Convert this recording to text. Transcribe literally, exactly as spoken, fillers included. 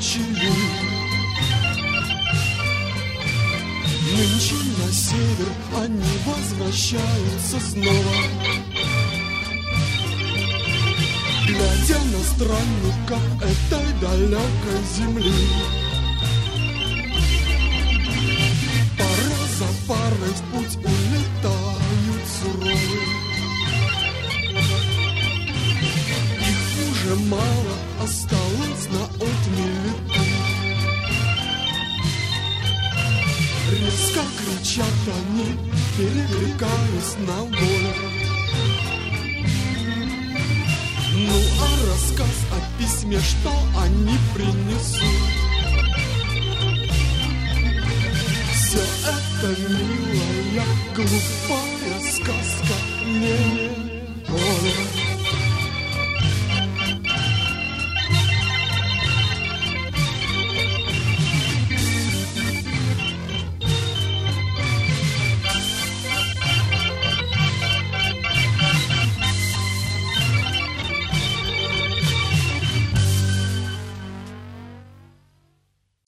начали. Нынче на север они возвращаются снова, глядя на странников этой далекой земли. Пара за парой в путь улетают суровые, их уже мало осталось на отмеле. Резко кричат они, перекликаясь на бой. Ну а рассказ о письме, что они принесут, все это, милая, глупо